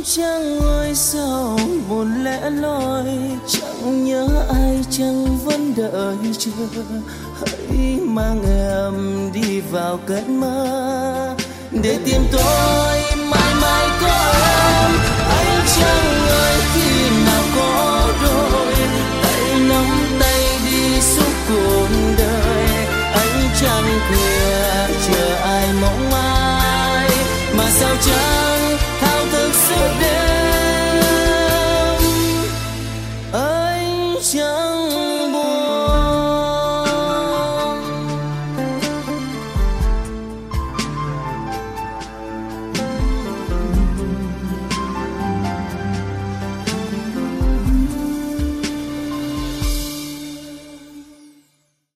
Chẳng ơi sao buồn lẻ loi, chẳng nhớ ai chẳng vẫn đợi chờ. Hãy mang em đi vào cơn mơ để tim tôi mãi mãi có em. Anh chẳng ơi khi nào có đôi tay nắm tay đi suốt cuộc đời. Anh chẳng khuya chờ ai mong mãi mà sao chẳng